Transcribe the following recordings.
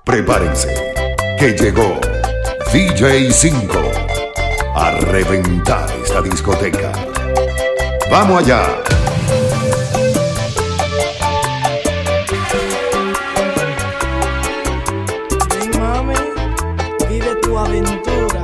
Prepárense, que llegó DJ 5 a reventar esta discoteca. ¡Vamos allá! Ven, mami, vive tu aventura.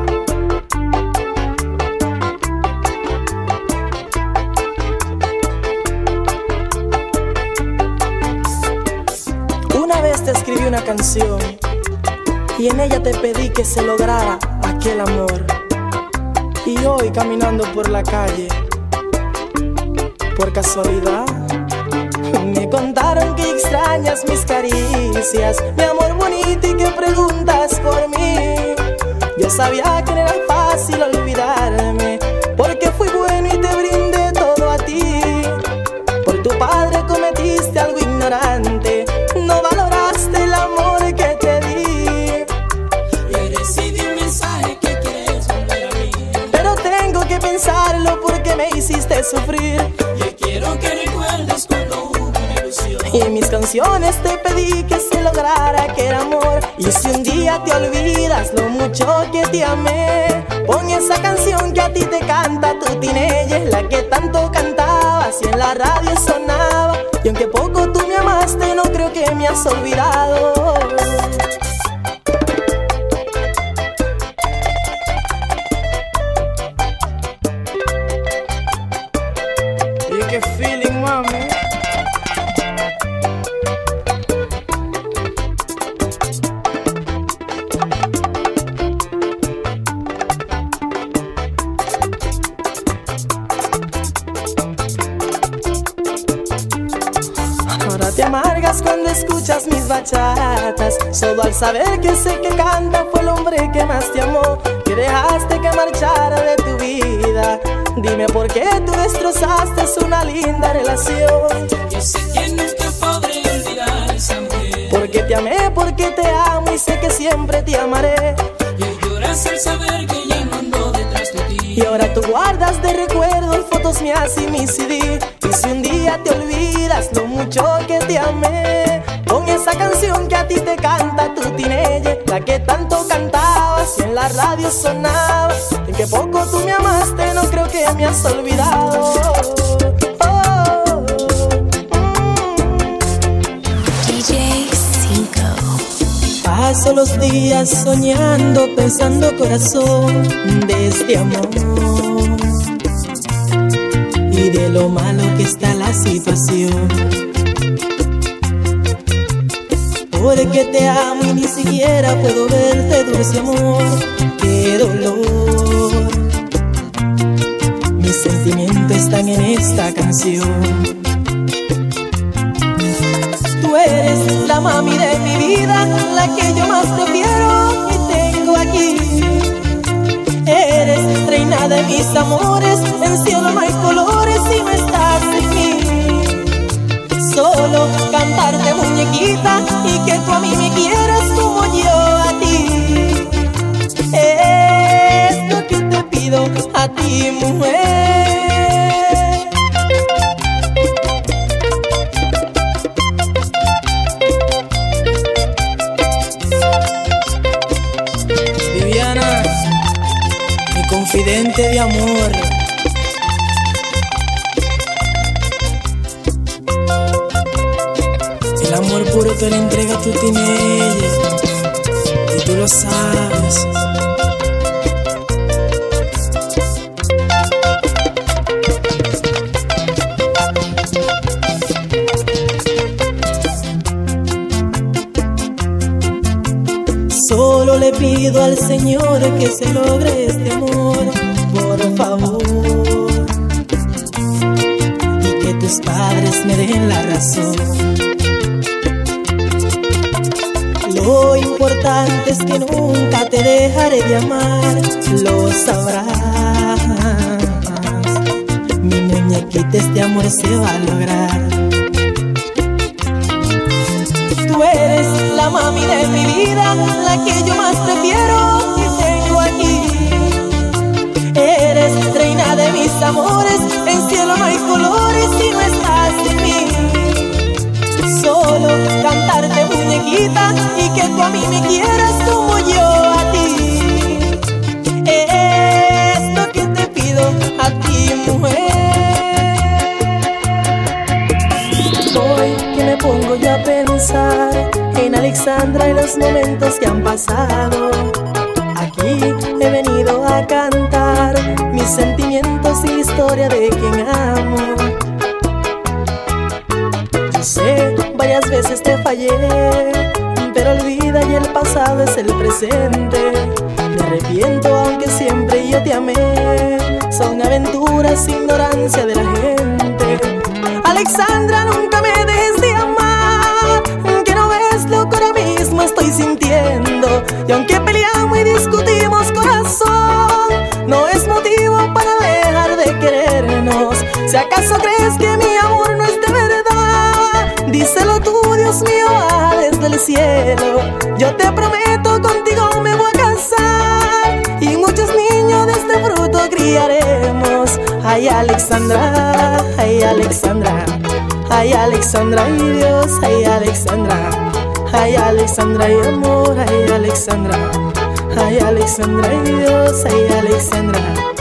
Una vez te escribí una canción y en ella te pedí que se lograra aquel amor. Y hoy caminando por la calle, por casualidad, me contaron que extrañas mis caricias, mi amor bonito, y que preguntas por mí. Yo sabía que no era fácil olvidarme, porque fui bueno y te brindé todo a ti. Por tu padre cometiste algo ignorante, no valoraste el amor que te di. Y recibí un mensaje que quieres volver a mí, pero tengo que pensarlo porque me hiciste sufrir. y quiero que recuerdes cuando hubo una ilusión. Y en mis canciones te pedí que se lograra aquel amor. Y si un día te olvidas lo mucho que te amé, pon esa canción que a ti te canta tu teenager, la que tanto cantabas y en la radio sonaba. Y aunque poco tú me amaste, no creo que me has olvidado. Y qué feeling, mami. Ahora te amargas cuando escuchas mis bachatas, solo al saber que sé que canta fue el hombre que más te amó, que dejaste que marchara de tu vida. Dime por qué tú destrozaste una linda relación. Yo sé que nunca podré olvidar esa mujer, Porque te amé, porque te amo y sé que siempre te amaré. y lloras al saber que ya no ando detrás de ti. Y ahora tú guardas de recuerdo fotos mías y mi CD. Y si un día te olvidas lo mucho que te amé, pon esa canción que a ti te canta tu teenager, la que tanto cantabas y en la radio sonaba. En que poco tú me amaste, no creo que me has olvidado. DJ 5. Paso los días soñando, pensando corazón de este amor y de lo malo que está la situación. Porque te amo y ni siquiera puedo verte, dulce amor, qué dolor. Mis sentimientos están en esta canción. Tú eres la mami de mi vida, la que yo más prefiero y tengo aquí. Eres reina de mis amores, en cielo no hay colores si no estás en mí. Solo cantarte muñequita y que tú a mí me quieras como yo a ti. Es lo que te pido a ti, mujer. Viviana, mi confidente de amor. El amor puro te lo entrega tu teenager y tú lo sabes. Solo le pido al Señor que se logre este amor, por favor, y que tus padres me den la razón. Lo importante es que nunca te dejaré de amar, lo sabrás. Mi muñequita, este amor se va a lograr. Tú eres la mami de mi vida, la que yo más prefiero y tengo aquí. Eres reina de mis amores, en cielo no hay colores si no estás en mí. Solo cantarte muñequita y que tú a mí me quieras como yo a ti. Es lo que te pido a ti, mujer. Hoy que me pongo yo a pensar en Alexandra y los momentos que han pasado, aquí he venido a cantar mis sentimientos y la historia de quien amo. Yo sé, varias veces te fallé, pero olvida y el pasado es el presente. Me arrepiento aunque siempre yo te amé. Son aventuras, ignorancia de la gente. Alexandra, nunca me dejes de amar, que no ves lo que ahora mismo estoy sintiendo. Y aunque peleamos y discutimos, corazón, no es motivo para dejar de querernos. Si acaso crees que mi amor no es de verdad, díselo tú, Dios mío, baja desde el cielo. Yo te prometo, contigo me voy a casar y muchos niños de este fruto criaremos. Ay, Alexandra, ay, Alexandra, ay, Alexandra, ay, Dios, ay, Alexandra, ay, Alexandra, ay, amor, ay, Alexandra, ay, Alexandra, ay, Dios, ay, Alexandra.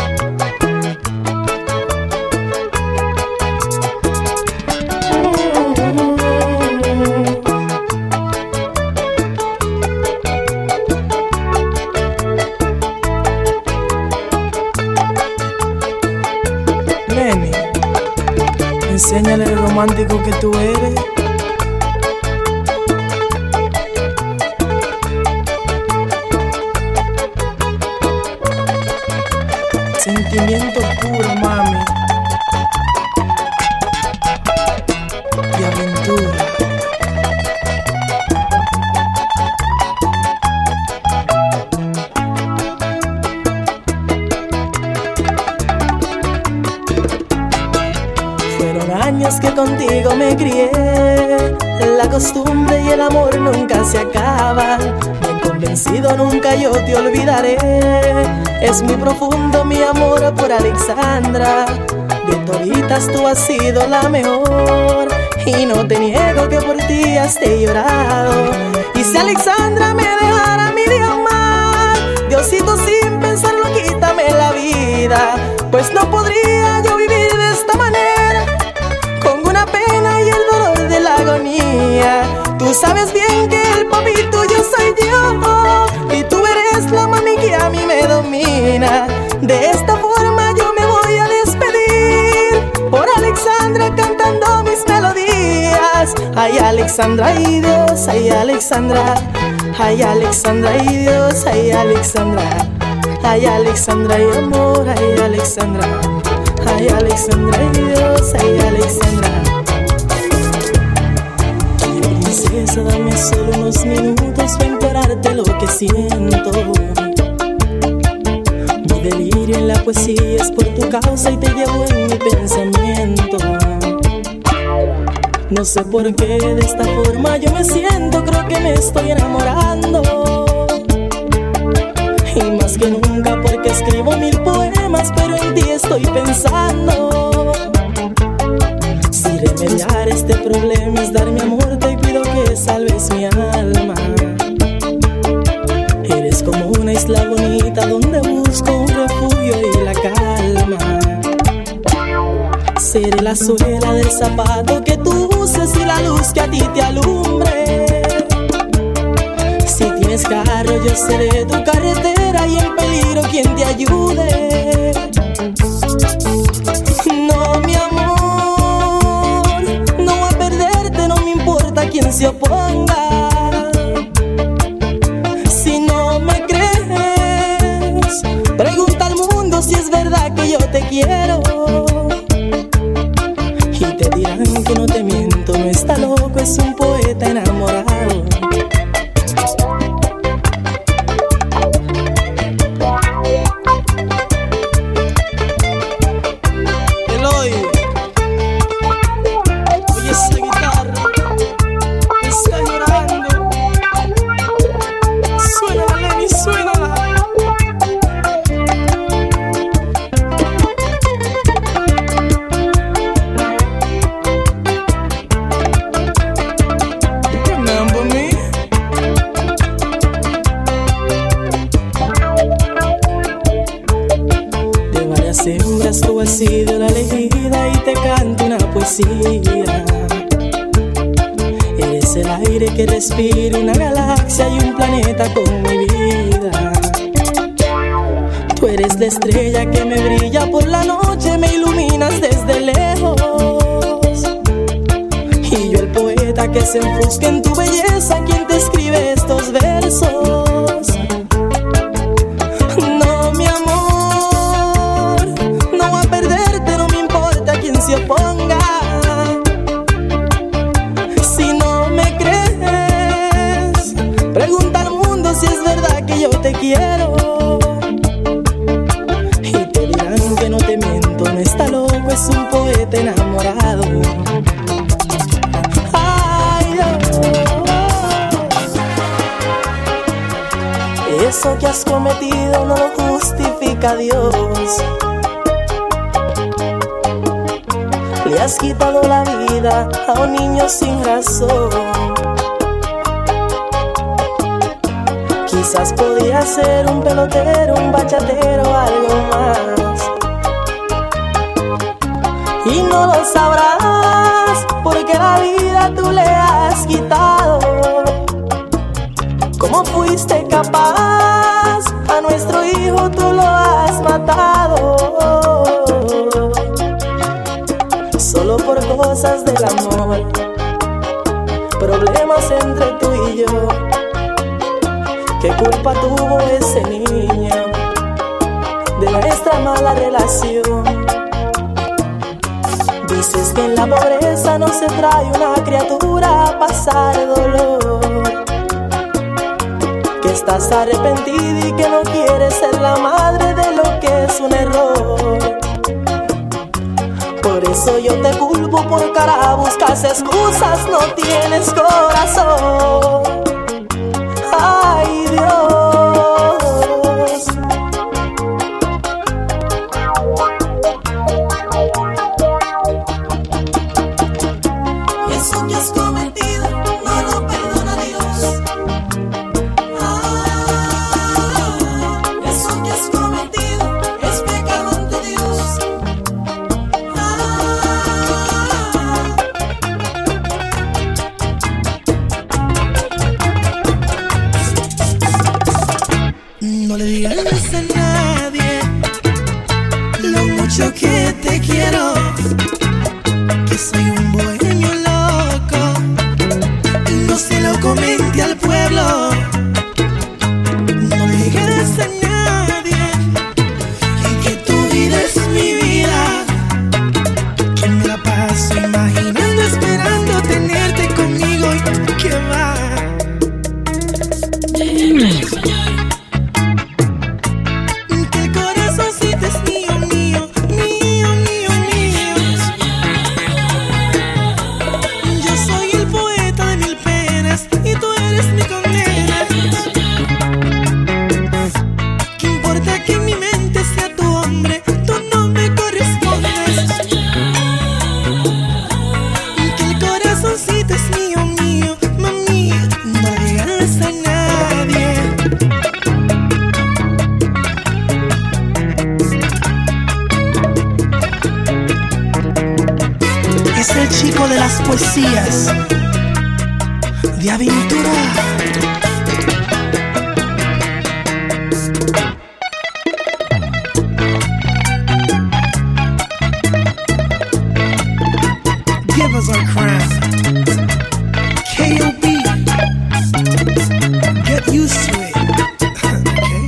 Nene, enséñale lo romántico que tú eres. Sentimiento puro, mami, de aventura. Fueron años que contigo me crié, la costumbre y el amor nunca se acaban. Bien convencido nunca yo te olvidaré. Es muy profundo mi amor por Alexandra. De toditas tú has sido la mejor y no te niego que por ti hasta he llorado. Y si Alexandra me dejara a mí de amar, Diosito sin pensarlo quítame la vida, pues no podría yo vivir de esta manera, con una pena y el dolor de la agonía. Tú sabes bien que el papi tuyo soy yo y tú eres la mami que a mí me domina. De esta forma yo me voy a despedir por Alexandra cantando mis melodías. Ay, Alexandra, ay, Dios, ay, Alexandra, ay, Alexandra, ay, Dios, ay, Alexandra, ay, Alexandra, ay, amor, ay, Alexandra, ay, Alexandra, ay, Dios, ay, Alexandra. Princesa, dame solo unos minutos para implorarte lo que siento. Mi delirio en la poesía es por tu causa y te llevo en mi pensamiento. No sé por qué de esta forma yo me siento, creo que me estoy enamorando. Y más que nunca porque escribo 1000 poemas, pero en ti estoy pensando. Si remediar este problema es dar mi amor, te pido que salves mi alma. Eres como una isla bonita donde busco un refugio y la calma. Seré la suela del zapato que tú uses y la luz que a ti te alumbre. Si tienes carro yo seré tu carretera y en peligro quien te ayude. No, mi amor, no voy a perderte, no me importa quién se oponga. Si no me crees, pregunta al mundo si es verdad que yo te quiero. Y te dirán que no te miento, no está loco, es un poeta enamorado. Eloy, oye esa guitarra, está llorando. poesía. Eres el aire que respira una galaxia y un planeta con mi vida. Tú eres la estrella que me brilla por la noche, me iluminas desde lejos. Y yo el poeta que se enfusca en tu belleza, quien te escribe estos versos. No, mi amor, no voy a perderte, no me importa quien se oponga. Si no me crees, pregunta al mundo si es verdad que yo te quiero. Y te dirán que no te miento, no está loco, es un poeta enamorado. Eso que has cometido no lo justifica Dios. Le has quitado la vida a un niño sin razón. Quizás podía ser un pelotero, un bachatero, algo más. Y no lo sabrás porque la vida tú le has quitado. ¿Cómo fuiste capaz? A nuestro hijo tú lo has matado. Solo por cosas del amor, problemas entre tú y yo. ¿Qué culpa tuvo ese niño de nuestra mala relación? Dices que en la pobreza no se trae una criatura a pasar dolor. Que estás arrepentida y que no quieres ser la madre de lo que es un error. Por eso yo te culpo por cara, buscas excusas, no tienes corazón. Ay, Dios. Eso que has cometido no lo perdona Dios. Eso que has cometido es pecado ante Dios. No le digas a nadie lo mucho que te quiero, que soy un bohemio loco, no se lo comente al pueblo. No le digas a nadie que tu vida es mi vida, que me la paso imaginando, esperando tenerte conmigo y que va. Que el corazoncito es mío, mío, mío, mío, mío. Yo soy el poeta de mil penas y tú eres mi condena. ¿Qué importa que en mi mente sea tu hombre? Tú no me correspondes. Que el corazoncito es mío, mío, mami. No digas a nadie. Es el chico de las poesías de aventura. Give us our crown. K.O.B. Get used to it. Okay.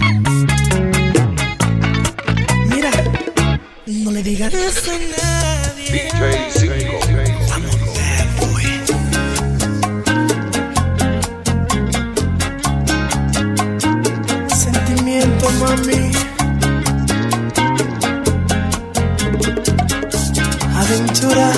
Mira, no le digas a nadie. DJ 5. I'm a bad boy. Sentimiento, mami. Aventura.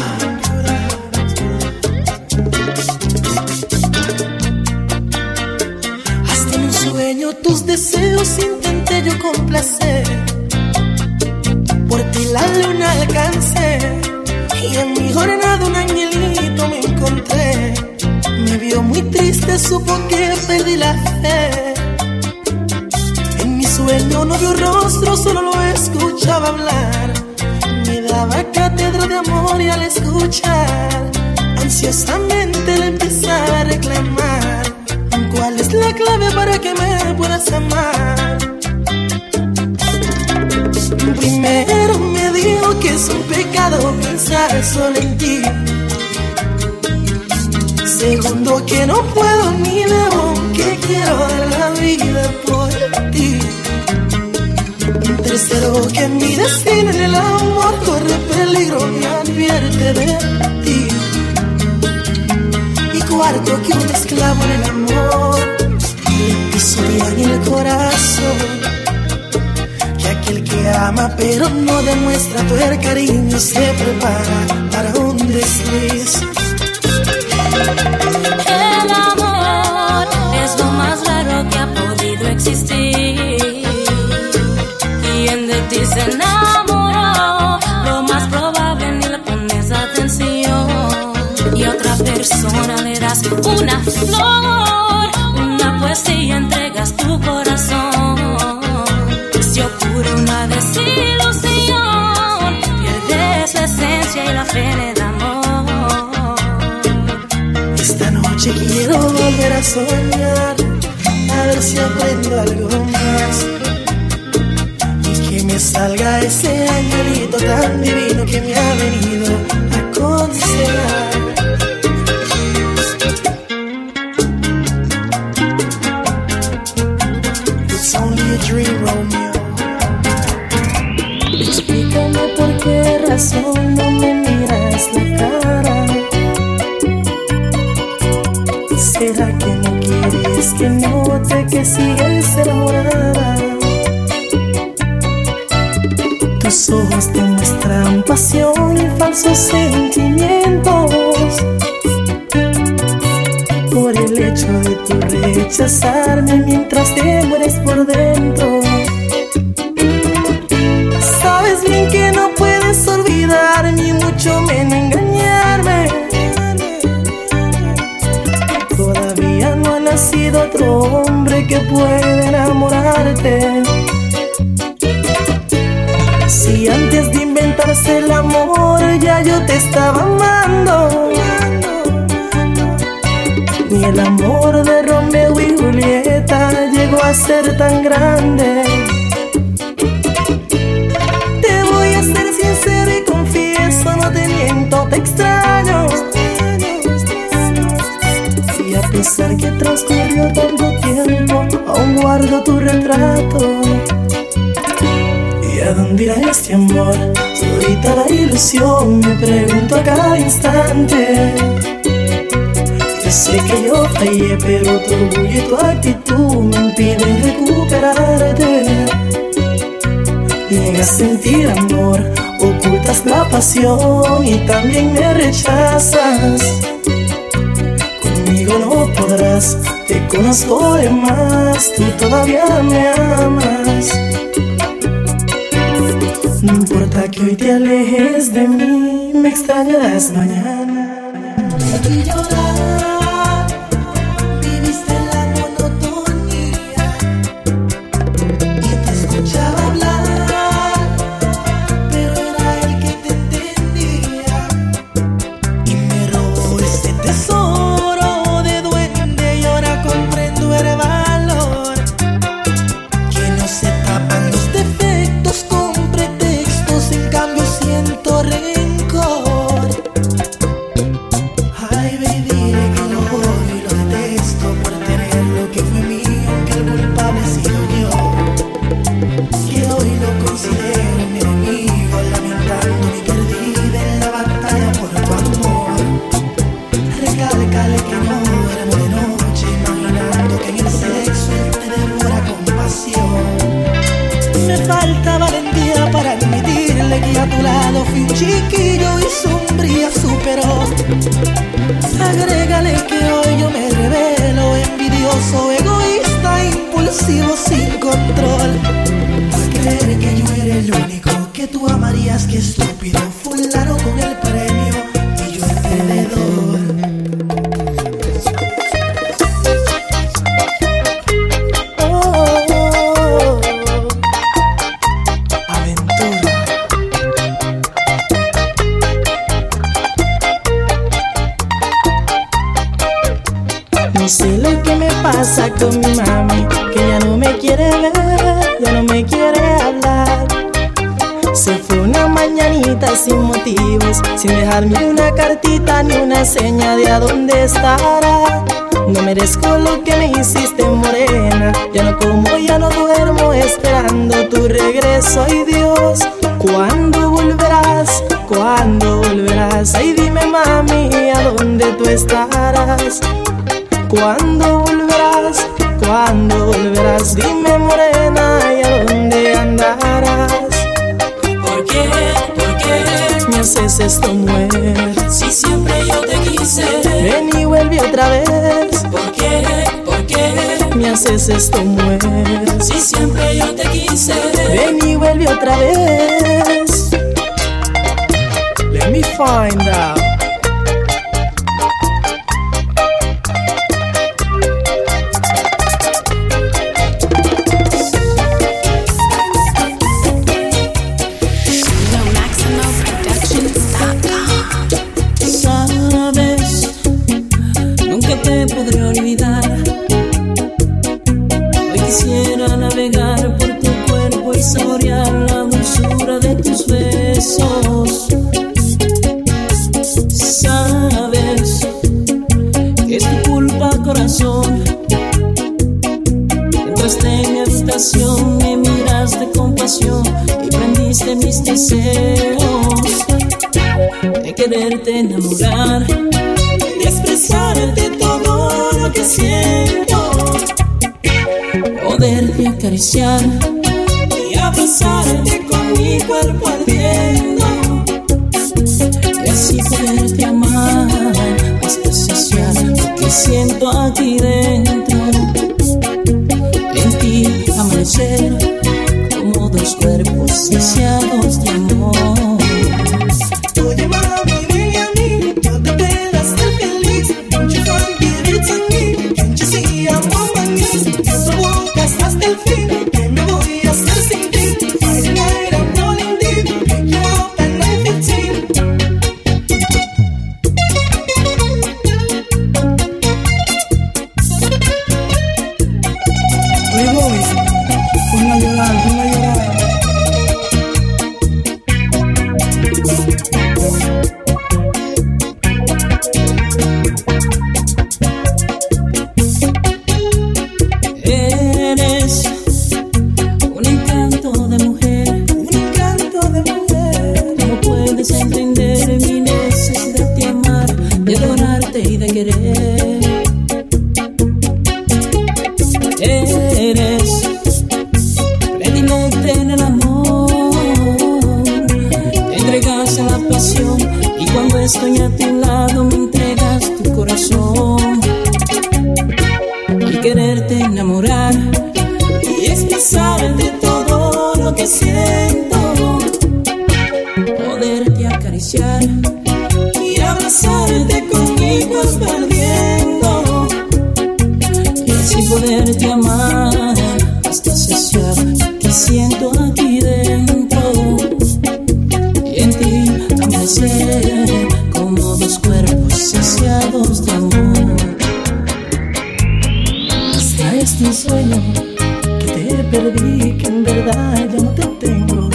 Hasta en un sueño tus deseos intenté yo complacer. Por ti la luna alcancé y en mi jornada un angelito me encontré. Me vio muy triste, supo que perdí la fe. En mi sueño no vio rostro, solo lo escuchaba hablar. Me Me daba cátedra de amor y al escuchar ansiosamente le empezaba a reclamar: ¿cuál es la clave para que me puedas amar? Primero me dijo que es un pecado pensar solo en ti. Segundo, que no puedo ni debo, que quiero dar la vida por ti. Tercero, que mi destino en el amor corre peligro, me advierte de ti. Y cuarto, que un esclavo en el amor le pisotea en el corazón. Que aquel que ama pero no demuestra todo el cariño se prepara para un desliz. El amor es lo más raro que ha podido existir. Quien de ti se enamoró, lo más probable ni le pones atención. Y a otra persona le das una flor, una poesía, entregas tu corazón. Si ocurre una desilusión, pierdes la esencia y la fe en el amor. Esta noche quiero volver a soñar, a ver si aprendo algo más. Me salga ese angelito tan divino que me ha venido a aconsejar. It's only a dream, Romeo. Explícame por qué razón no me miras la cara. ¿Será que no quieres que note que sigues enamorada? Tus ojos demuestran pasión y falsos sentimientos. Por el hecho de tu rechazarme mientras te mueres por dentro. Sabes bien que no puedes olvidarme y mucho menos engañarme. Todavía no ha nacido otro hombre que pueda enamorarte. Si antes de inventarse el amor ya yo te estaba amando, ni el amor de Romeo y Julieta llegó a ser tan grande. Te voy a ser sincero y confieso, no te miento, te extraño. Y a pesar que transcurrió tanto tiempo, aún guardo tu retrato. ¿Y a dónde irá este amor? Todita la ilusión, me pregunto a cada instante. Yo sé que yo fallé, pero tu orgullo y tu actitud me impiden recuperarte. Niegas sentir amor, ocultas la pasión y también me rechazas. Conmigo no podrás, te conozco de más, tú todavía me amas. No importa que hoy te alejes de mí, me extrañarás mañana. Y llorar, viviste la monotonía y te escuchaba hablar, pero era él que te entendía y me robó ese tesoro de duende y ahora comprendo el valor, que no se tapan los defectos con pretextos, en cambio siento rencor. Ay, baby, dile que lo odio y lo detesto por tener lo que fue mío, que el culpable he sido yo, que hoy lo considero mi enemigo, lamentando mi perdida en la batalla por tu amor. Recálcale que no duermo de noche, imaginando que en el sexo él te devora con pasión. Me falta valentía para admitirle que a tu lado fui un chiquillo y su hombría superó. Agrégale que hoy yo me revelo, envidioso, egoísta, impulsivo, sin control. Por creer que yo era el único que tú amarías, que estúpido, fulano con el premio y yo el perdedor. con mi mami, que ya no me quiere ver, ya no me quiere hablar. Se fue una mañanita sin motivos, sin dejarme una cartita ni una seña de a dónde estará. No merezco lo que me hiciste, morena. Ya no como, ya no duermo, esperando tu regreso. Ay Dios, ¿cuándo volverás? ¿Cuándo volverás? Ay dime mami, ¿a dónde tú estarás? ¿Cuándo volverás? ¿Cuándo volverás? Dime morena, ¿y a dónde andarás? ¿Por qué? ¿Por qué? Me haces esto, mujer. Si siempre yo te quise. Ven y vuelve otra vez. ¿Por qué? ¿Por qué? Me haces esto, mujer. Si siempre yo te quise. Ven y vuelve otra vez. Let me find out. Sabes, nunca te podré olvidar. Hoy quisiera navegar por tu cuerpo y saborear la dulzura de tus besos. Sabes que es tu culpa, corazón. Entraste en mi habitación, me miraste con pasión y prendiste mis deseos de quererte enamorar y expresarte todo lo que siento, poderte acariciar y abrazarte con mi cuerpo ardiendo, y así poderte amar hasta saciar lo que siento aquí dentro. En ti amanecer como dos cuerpos deseados de amor. Estoy a tu lado, me entregas tu corazón. Al quererte enamorar y expresarte todo lo que siento, poderte acariciar y abrazarte conmigo ardiendo, y así poderte amar hasta saciar lo que siento aquí dentro, y en ti amanecer como dos cuerpos saciados de amor. Extraes mi sueño, que te perdí, que en verdad ya no te tengo.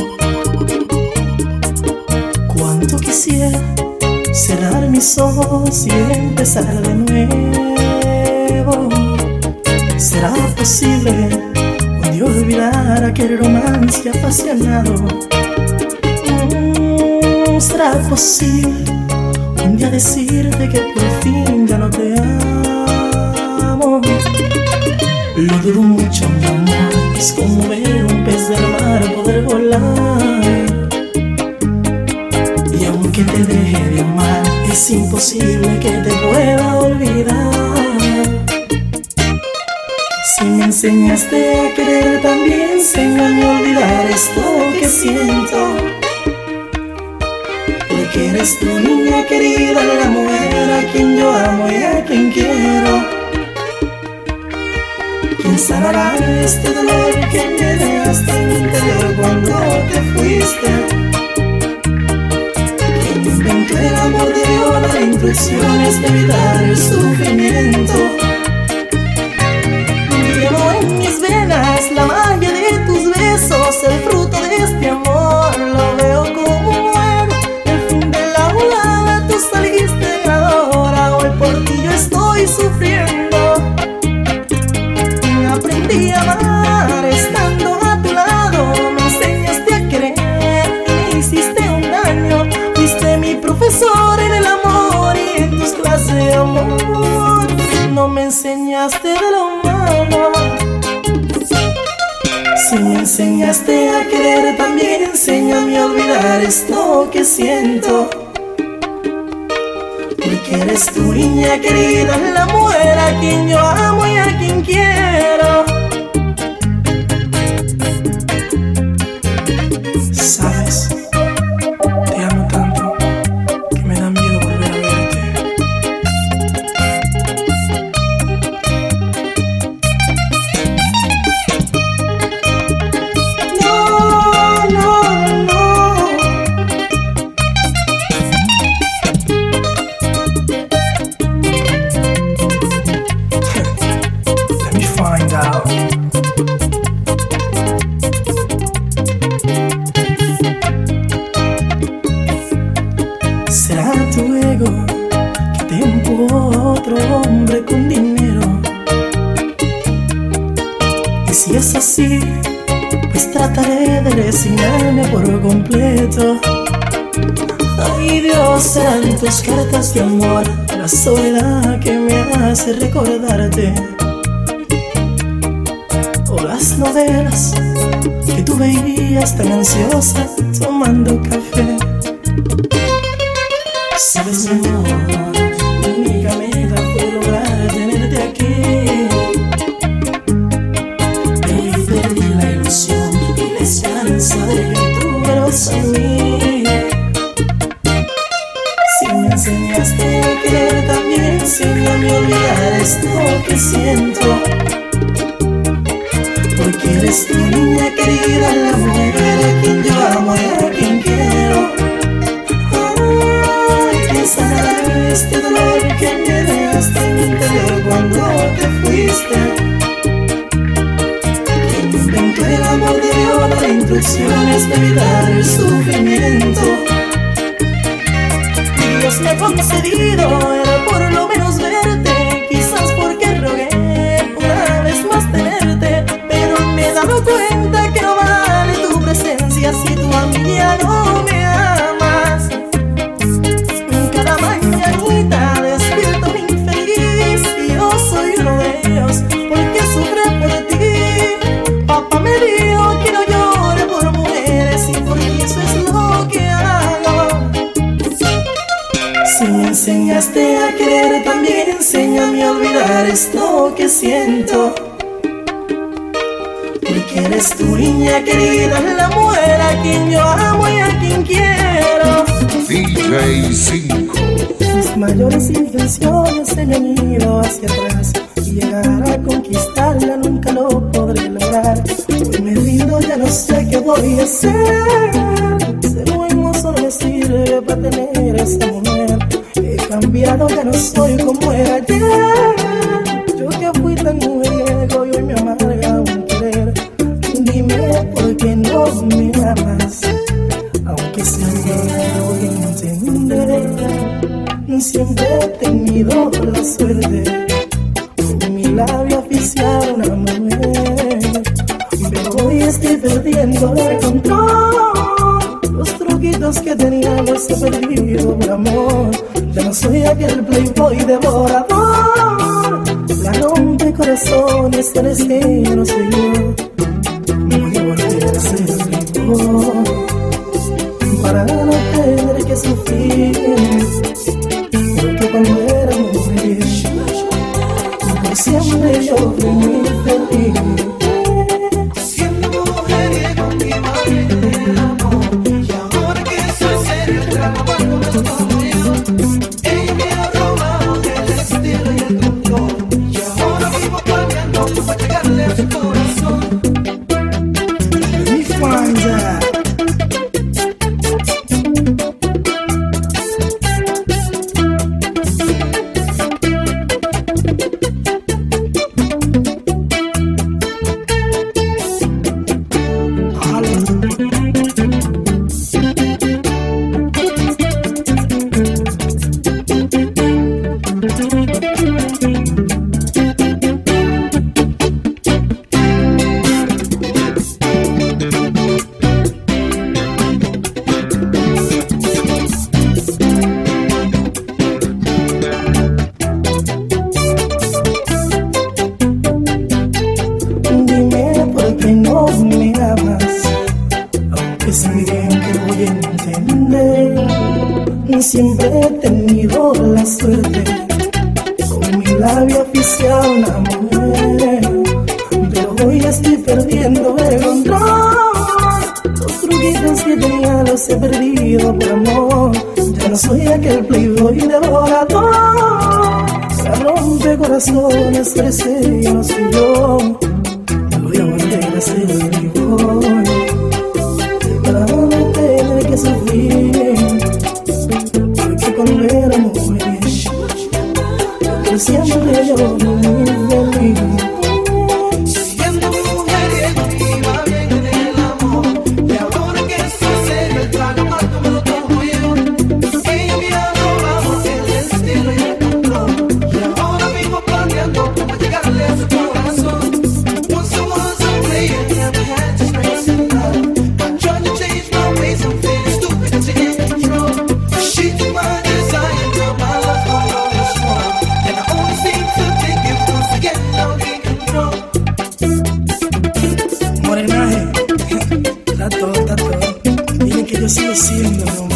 Cuánto quisiera cerrar mis ojos y empezar de nuevo. ¿Será posible un día olvidar aquel romance apasionado? ¿Será posible un día decirte que por fin ya no te amo? Lo dudo mucho, mi amor. Es como ver un pez del mar poder volar. Y aunque te deje de amar, es imposible que te pueda olvidar. Si me enseñaste a querer, también enséñame a olvidar esto que siento. Porque eres tu niña querida, la mujer a quien yo amo y a quien quiero. ¿Quién sanará este dolor que me dejaste en mi interior cuando te fuiste? ¿Quién inventó el amor de Dios, las instrucciones de evitar el sufrimiento? aprendí a amar estando a tu lado. Me enseñaste a querer y me hiciste un daño. Fuiste mi profesor en el amor y en tus clases de amor no me enseñaste de lo malo. Si me enseñaste a querer, también enséñame a olvidar esto que siento. Porque eres tu niña querida, la mujer a quien yo amo y a quien quiero. Sabes, te amo tanto que me da miedo volver a verte. No, no, no. Let me find out. ¿Será tu ego que te empujó a otro hombre con dinero? Y si es así, pues trataré de resignarme por completo. Ay Dios, serán tus cartas de amor, la soledad que me hace recordarte, o las novelas que tú veías tan ansiosa tomando café. Sabes, mi amor, mi única meta fue lograr tenerte aquí. Pero perdí la ilusión y la esperanza de que tú vuelvas a mí. Si me enseñaste a querer, también enséñame a olvidar esto que siento. Porque eres tu niña querida, la mujer a quien yo amo y a quien quiero. Sanaré este dolor que me dejaste en mi interior cuando te fuiste. Quien inventó el amor de Dios, las instrucciones de evitar el sufrimiento. Dios me ha concedido era por lo menos verte, quizás porque rogué una vez más tenerte, pero me he dado cuenta que no vale tu presencia si tú a mí ya no me amas. Cada mañanita despierto infeliz y yo soy uno de ellos porque sufre por ti. Papá me dijo que no llore por mujeres y por eso es lo que hago. Si me enseñaste a querer, también enséñame a olvidar esto que siento. Porque eres tu niña querida, la mujer a quien yo amo y a quien quiero. DJ 5. Mis mayores intenciones se me han ido hacia atrás y llegar a conquistarla nunca lo podré lograr. Hoy me rindo, ya no sé qué voy a hacer. Ser muy hermoso no me sirve para tener a esa mujer. He cambiado, ya no soy como era ayer. Yo que fui tan mujeriego y hoy me amarga un querer. Dime por qué no me amas, aunque siempre voy a entender. Siempre he tenido la suerte con mi labio oficial una mujer, pero hoy estoy perdiendo el control. Los truquitos que tenía los he perdido por amor. Ya no soy aquel playboy devorador, la rompe corazones, el destino soy yo. Voy a volver a ser playboy para no tener que sufrir. Porque cuando era mujer, por siempre yo fui muy feliz. Siendo mujeriego mi madre del amor, y ahora que soy serio el trago cuando me tomo yo. Ella me ha robado el estilo y el control, y ahora vivo cambiando para llegarle a su corazón. Let me find that. siempre he tenido la suerte con mi labio oficial una mujer, pero hoy estoy perdiendo el control. Los truquitos que tenía los he perdido por amor. Ya no soy aquel playboy devorador. Se rompe corazones, crece, ya no soy yo. Me voy a volver a ser el playboy para no tener que sufrir. Porque cuando era mujer, yo siempre yo muy feliz. Siendo mujeriego iba bien en el amor, y ahora que soy serio el trago más me lo tomo yo. Ella me ha robado el estilo y el control, y ahora vivo planeando cómo llegarle a su corazón. Once I was a player, never had to stress it out. I'm trying to change my ways, I'm feeling stupid to get control. She took my desire, now my love for her is strong, and I only seem to think if once again I'll be in control. Morenaje, está todo. Dile que yo sigo siendo,